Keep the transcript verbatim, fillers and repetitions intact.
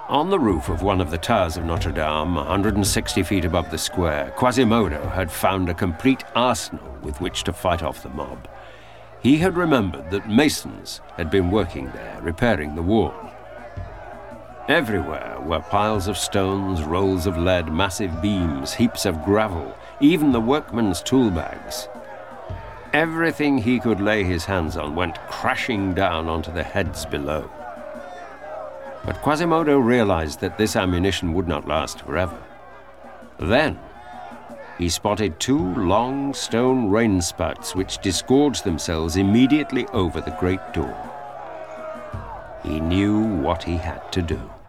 On the roof of one of the towers of Notre Dame, one hundred sixty feet above the square, Quasimodo had found a complete arsenal with which to fight off the mob. He had remembered that masons had been working there, repairing the wall. Everywhere were piles of stones, rolls of lead, massive beams, heaps of gravel, even the workmen's tool bags. Everything he could lay his hands on went crashing down onto the heads below. But Quasimodo realized that this ammunition would not last forever. Then, he spotted two long stone rainspouts which disgorged themselves immediately over the great door. He knew what he had to do.